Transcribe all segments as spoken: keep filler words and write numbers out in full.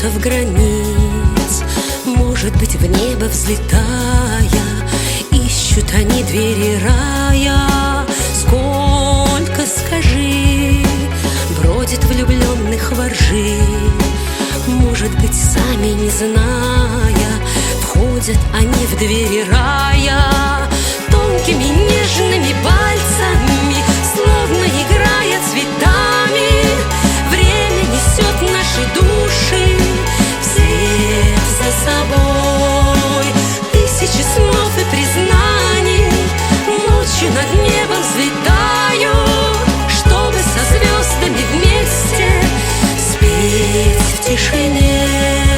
чертов границ, может быть, в небо взлетая, ищут они двери рая. Сколько, скажи, бродит влюбленных во ржи, может быть, сами не зная, входят они в двери рая. Тонкими нежными пальцами, словно играя цветами, время несет наши души вслед за собой. Тысячи слов и признаний ночью над небом взлетаю, чтобы со звездами вместе спеть в тишине.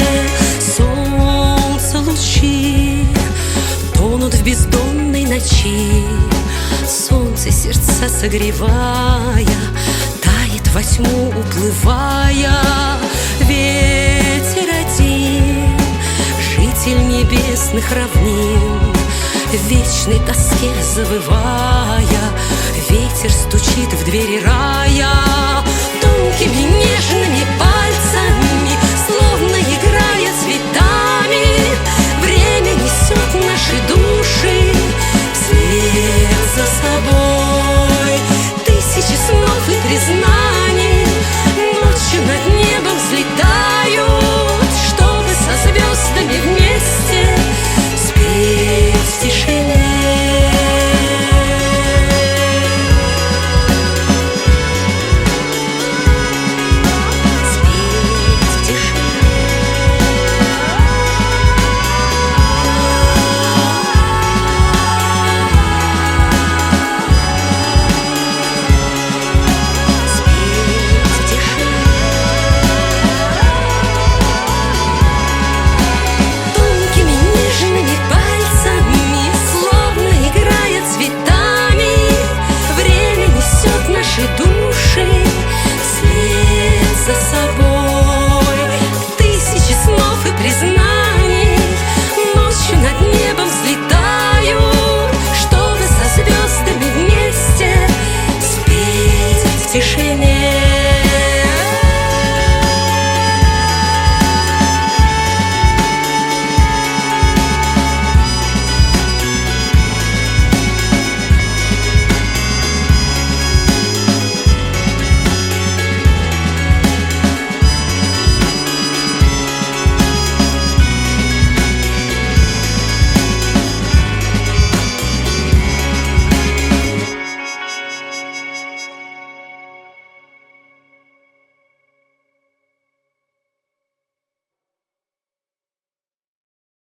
Солнце лучи тонут в бездонной ночи, солнце сердца согревая, тает во тьму уплывая. Ветер один, житель небесных равнин, в вечной тоске завывая, ветер стучит в двери рая. Тонкими нежными